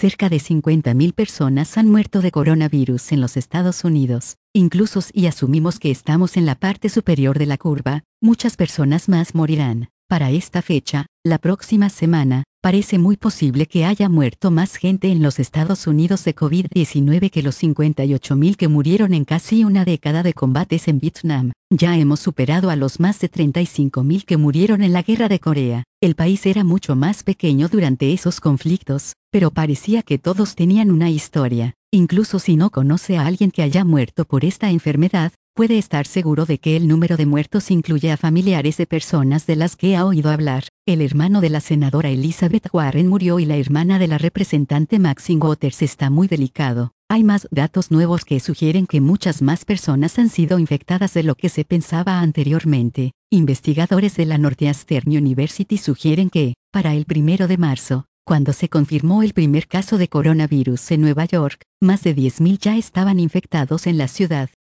Cerca de 50.000 personas han muerto de coronavirus en los Estados Unidos. Incluso si asumimos que estamos en la parte superior de la curva, muchas personas más morirán. Para esta fecha, la próxima semana, parece muy posible que haya muerto más gente en los Estados Unidos de COVID-19 que los 58.000 que murieron en casi una década de combates en Vietnam. Ya hemos superado a los más de 35.000 que murieron en la guerra de Corea. El país era mucho más pequeño durante esos conflictos, pero parecía que todos tenían una historia. Incluso si no conoce a alguien que haya muerto por esta enfermedad, puede estar seguro de que el número de muertos incluye a familiares de personas de las que ha oído hablar. El hermano de la senadora Elizabeth Warren murió y la hermana de la representante Maxine Waters está muy delicado. Hay más datos nuevos que sugieren que muchas más personas han sido infectadas de lo que se pensaba anteriormente. Investigadores de la Northeastern University sugieren que, para el 1 de marzo, cuando se confirmó el primer caso de coronavirus en Nueva York, más de 10.000 ya estaban infectados en la ciudad.